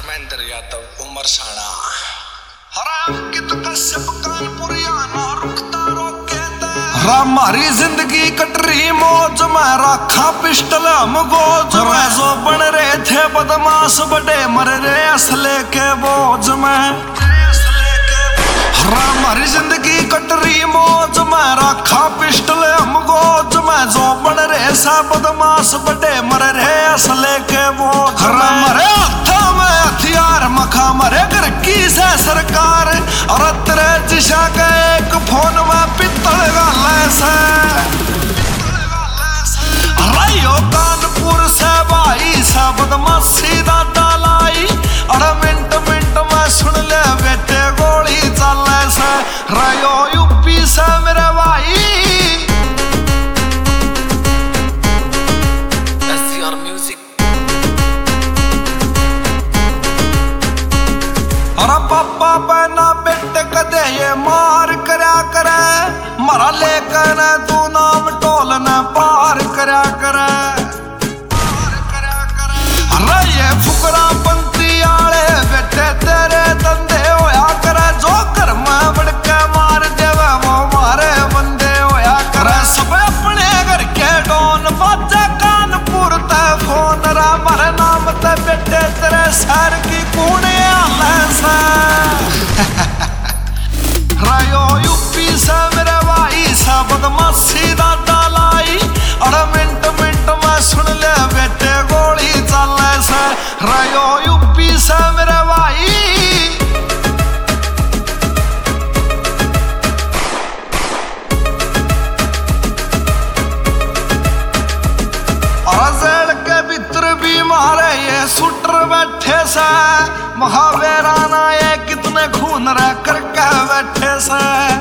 धर्मेंद्र यादव उमरसाना अंकित कश्यप कानपुरिया ना रुकता रोके हमारी जिंदगी कट रही मौज में रखा पिस्टल हम गोज में जो बन रहे थे बदमाश बड़े मर रहे असले के बोझ में हमारी जिंदगी कट रही मौज में रखा पिस्टल हम गोज में जो बन रहे सा बदमाश बड़े मर रहे असले के बोझ में मरे हाथों में हथियार मखा मरे घर की से सरकार और तेरे जिशा के एक फोन में पित्तल गाले से रायो कानपुर से भाई से बदमाशी दादा लाई और मिनट मिनट में सुन ले बेटे गोली चले से रायो यूपी से मेरे भाई पापा बहना बेटे कदे ये मार करया करे मरा लेकर तू नाम टोल न पार करया करे अरे ये फुकरा पंक्ति आले बेटे तेरे धंधे होया करे जो घर में बढ़ के मार देवे वो मारे बंदे होया करे सब अपने घर के डोन बाजा कानपुर ते फोन रा मारे नाम ते बेटे तेरे शहर की कूने आले से रायो यूपी से मेरे भाई से बदमाशी दादा लाई और मिनट मिनट में सुन ले बेटे गोली चले से रायो यूपी से मेरे भाई और जेल के भीतर भी मारे ये शूटर बैठे से महावीराना ये कितने खून रह करके बैठे से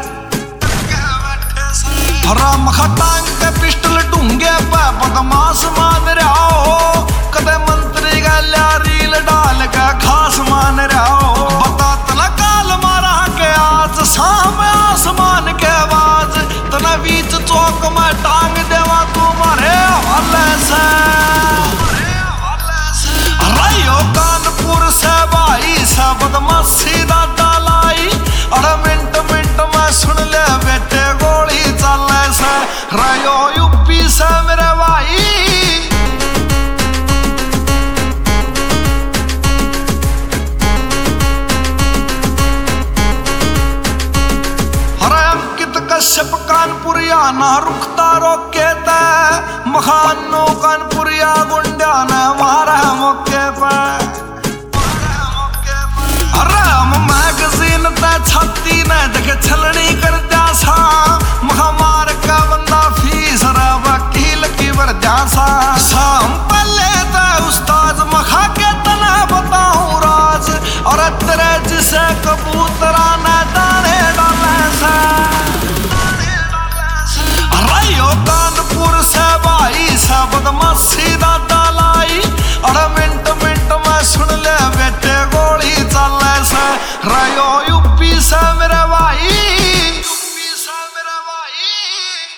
राम खटांग के पिस्टल ढूंगे पे बदमाश मान रहा हो कदे मंत्री का रील डाल के खास मान रहा हो बता तना काल मारा के आज शाम आसमान के आवाज तना बीच चौक में टांग देवा तुम्हारे हवाले से रायो कानपुर से भाई से बदमाशी दादा लाई और मिनट मिनट में सुन ले बेटे गोली चले से रायो यूपी से मेरे भाई हरे अंकित कश्यप कानपुरिया ना रुकता रोके ते महानो कानपुरिया गुंडा ने मारा मौके पे मैगजीन ते छाती ने देख छलनी